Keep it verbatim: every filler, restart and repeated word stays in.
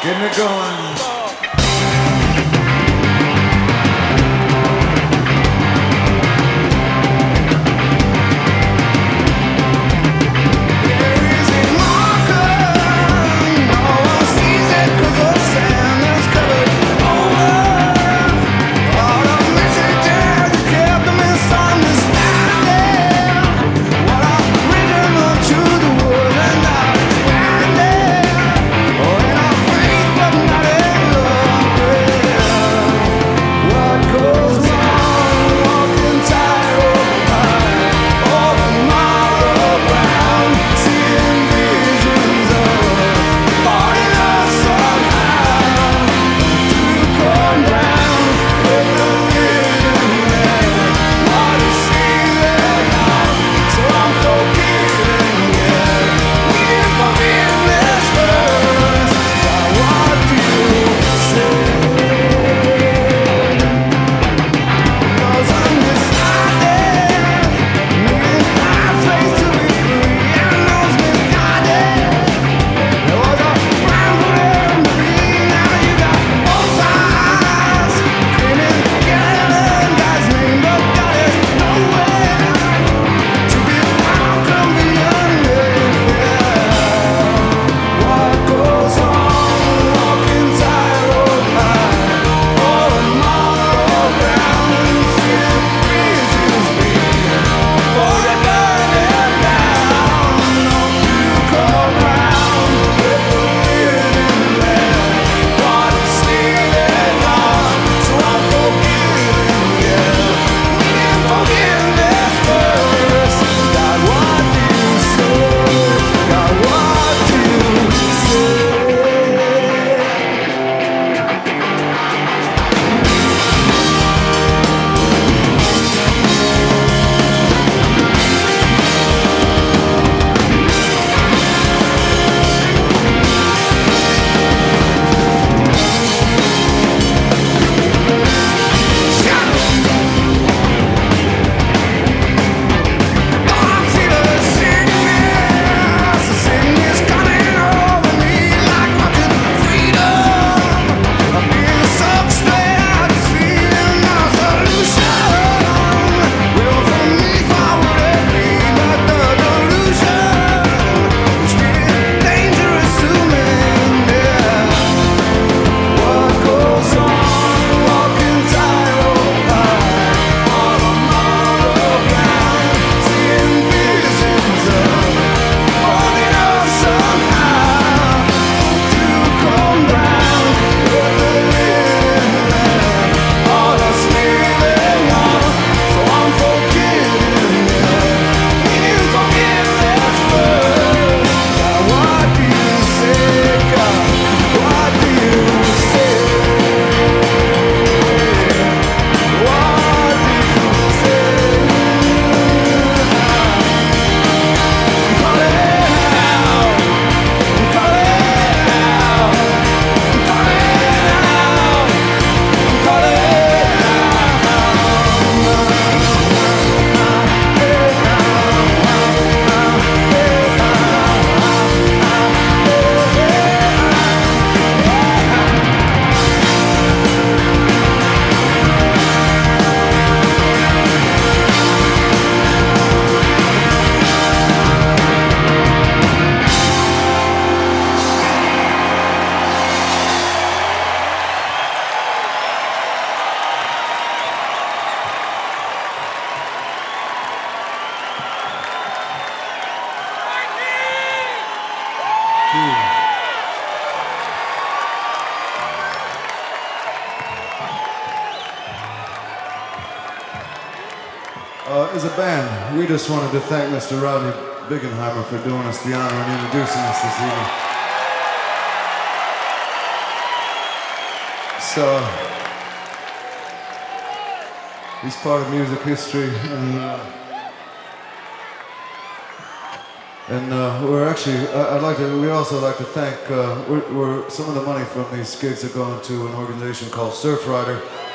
Getting it going. Uh, as a band, we just wanted to thank Mister Rodney Biggenheimer for doing us the honor and introducing us this evening. So, he's part of music history, and uh, and uh, we're actually, I, I'd like to, we also like to thank, uh, we're, we're, some of the money from these gigs are going to an organization called Surfrider.